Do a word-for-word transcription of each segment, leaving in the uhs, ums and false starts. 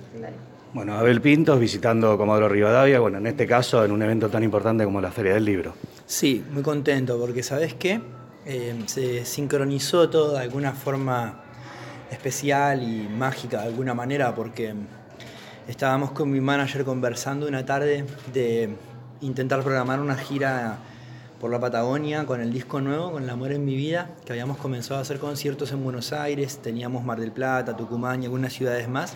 Dale. Bueno, Abel Pintos visitando Comodoro Rivadavia, bueno, en este caso en un evento tan importante como la Feria del Libro. Sí, muy contento porque ¿sabés qué? Eh, se sincronizó todo de alguna forma especial y mágica de alguna manera porque estábamos con mi manager conversando una tarde de intentar programar una gira por la Patagonia con el disco nuevo, con El amor en mi vida, que habíamos comenzado a hacer conciertos en Buenos Aires, teníamos Mar del Plata, Tucumán y algunas ciudades más,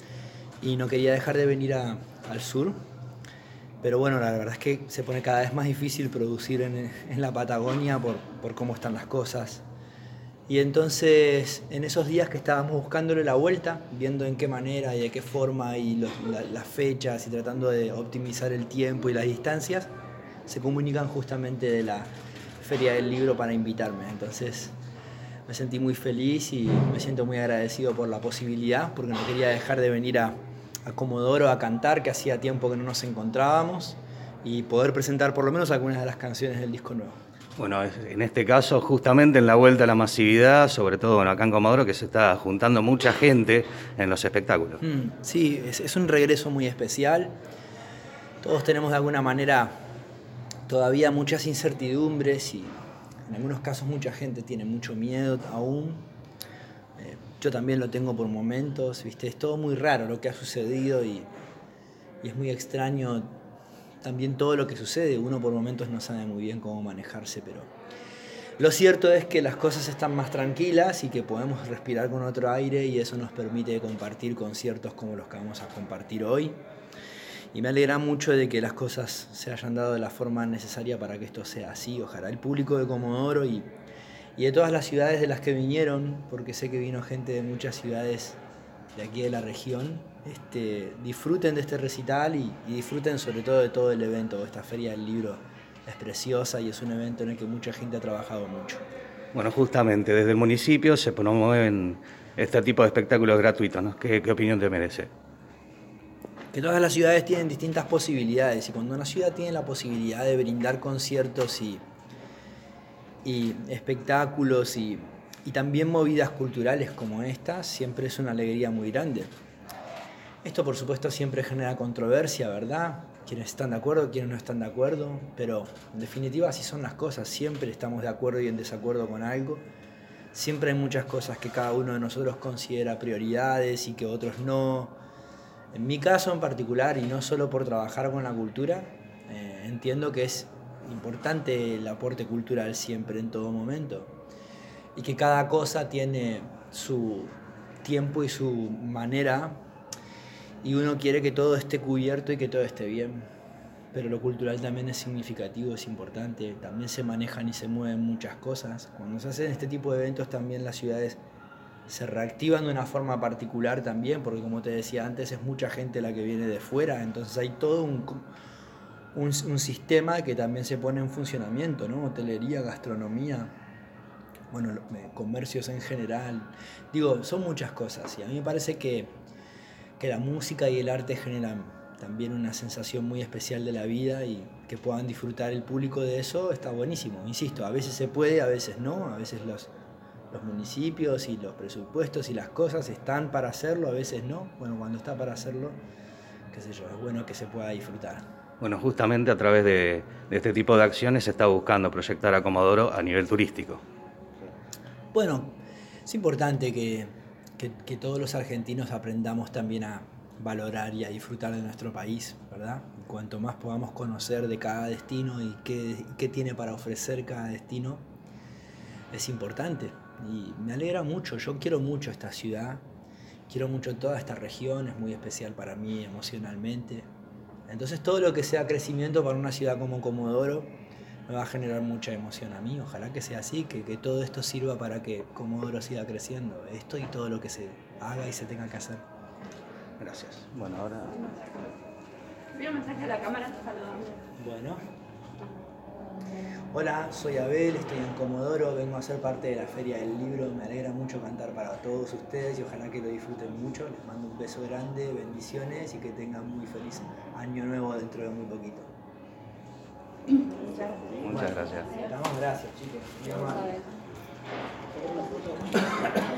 y no quería dejar de venir a, al sur. Pero bueno, la verdad es que se pone cada vez más difícil producir en, en la Patagonia por, por cómo están las cosas. Y entonces, en esos días que estábamos buscándole la vuelta, viendo en qué manera y de qué forma y los, la, las fechas y tratando de optimizar el tiempo y las distancias, se comunican justamente de la Feria del Libro para invitarme. Entonces me sentí muy feliz y me siento muy agradecido por la posibilidad, porque no quería dejar de venir a, a Comodoro a cantar, que hacía tiempo que no nos encontrábamos, y poder presentar por lo menos algunas de las canciones del disco nuevo. Bueno, en este caso, justamente en la vuelta a la masividad, sobre todo bueno, acá en Comodoro, que se está juntando mucha gente en los espectáculos. Mm, sí, es, es un regreso muy especial. Todos tenemos de alguna manera todavía muchas incertidumbres y en algunos casos mucha gente tiene mucho miedo aún. Eh, yo también lo tengo por momentos, ¿viste? Es todo muy raro lo que ha sucedido y, y es muy extraño también todo lo que sucede. Uno por momentos no sabe muy bien cómo manejarse, pero lo cierto es que las cosas están más tranquilas y que podemos respirar con otro aire y eso nos permite compartir conciertos como los que vamos a compartir hoy. Y me alegra mucho de que las cosas se hayan dado de la forma necesaria para que esto sea así. Ojalá el público de Comodoro y, y de todas las ciudades de las que vinieron, porque sé que vino gente de muchas ciudades de aquí de la región, este, disfruten de este recital y, y disfruten sobre todo de todo el evento. Esta Feria del Libro es preciosa y es un evento en el que mucha gente ha trabajado mucho. Bueno, justamente desde el municipio se promueven este tipo de espectáculos gratuitos, ¿no? ¿Qué, qué opinión te merece? Que todas las ciudades tienen distintas posibilidades y cuando una ciudad tiene la posibilidad de brindar conciertos y, y espectáculos y, y también movidas culturales como esta, siempre es una alegría muy grande. Esto por supuesto siempre genera controversia, ¿verdad? Quienes están de acuerdo, quienes no están de acuerdo, pero en definitiva así son las cosas, siempre estamos de acuerdo y en desacuerdo con algo. Siempre hay muchas cosas que cada uno de nosotros considera prioridades y que otros no. En mi caso en particular, y no solo por trabajar con la cultura, eh, entiendo que es importante el aporte cultural siempre, en todo momento, y que cada cosa tiene su tiempo y su manera, y uno quiere que todo esté cubierto y que todo esté bien, pero lo cultural también es significativo, es importante, también se manejan y se mueven muchas cosas. Cuando se hacen este tipo de eventos también las ciudades se reactivan de una forma particular también, porque como te decía antes, es mucha gente la que viene de fuera, entonces hay todo un, un, un sistema que también se pone en funcionamiento, ¿no? Hotelería, gastronomía, bueno, comercios en general. Digo, son muchas cosas y a mí me parece que, que la música y el arte generan también una sensación muy especial de la vida y que puedan disfrutar el público de eso está buenísimo. Insisto, a veces se puede, a veces no, a veces los... los municipios y los presupuestos y las cosas están para hacerlo, a veces no. Bueno, cuando está para hacerlo, qué sé yo, es bueno que se pueda disfrutar. Bueno, justamente a través de, de este tipo de acciones se está buscando proyectar a Comodoro a nivel turístico. Bueno, es importante que, que, que todos los argentinos aprendamos también a valorar y a disfrutar de nuestro país, ¿verdad? Y cuanto más podamos conocer de cada destino y qué, qué tiene para ofrecer cada destino, es importante. Y me alegra mucho, yo quiero mucho esta ciudad, quiero mucho toda esta región, es muy especial para mí emocionalmente. Entonces todo lo que sea crecimiento para una ciudad como Comodoro me va a generar mucha emoción a mí, ojalá que sea así, que, que todo esto sirva para que Comodoro siga creciendo, esto y todo lo que se haga y se tenga que hacer. Gracias. Bueno, ahora... Envío un mensaje a la cámara, saludando. Bueno. Hola, soy Abel, estoy en Comodoro, vengo a ser parte de la Feria del Libro, me alegra mucho cantar para todos ustedes y ojalá que lo disfruten mucho, les mando un beso grande, bendiciones y que tengan muy feliz año nuevo dentro de muy poquito. Muchas gracias. Muchas gracias. Damos gracias, chicos. Muy amable.